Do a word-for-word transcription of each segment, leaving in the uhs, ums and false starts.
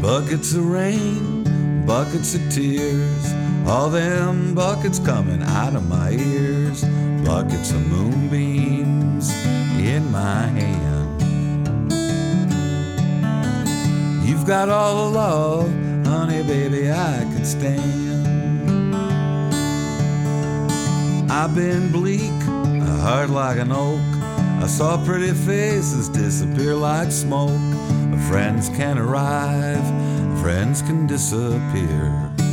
Buckets of rain, buckets of tears, all them buckets coming out of my ears. Buckets of moonbeams in my hand. You've got all the love, honey baby, I could stand. I've been bleak, a heart like an oak. I saw pretty faces disappear like smoke. Friends can arrive, friends can disappear.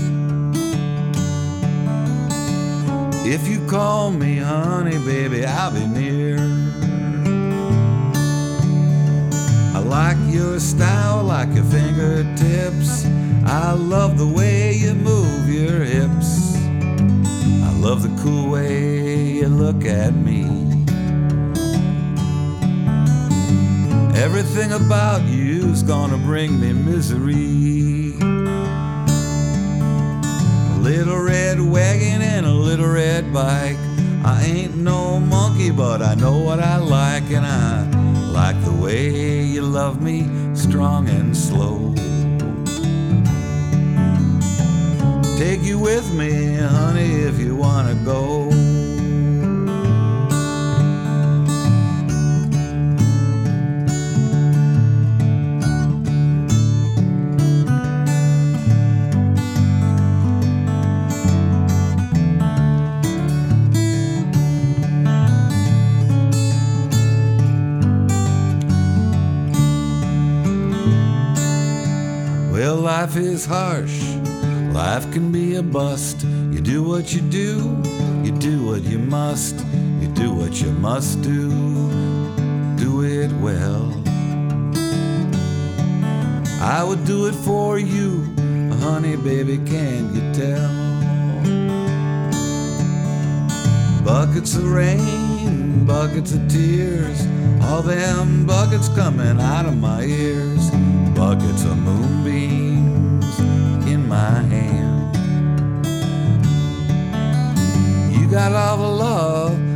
If you call me honey, baby, I'll be near. I like your style, like your fingertips. I love the way you move your hips. I love the cool way you look at me. Everything about you's gonna bring me misery. A little red wagon and a little red bike. I ain't no monkey, but I know what I like. And I like the way you love me, strong and slow. Take you with me, honey, if you wanna go. Well, life is harsh, life can be a bust. You do what you do, you do what you must. You do what you must do, do it well. I would do it for you, honey baby, can't you tell? Buckets of rain, buckets of tears, all them buckets coming out of my ears. Buckets of moonbeams in my hand. You got all the love,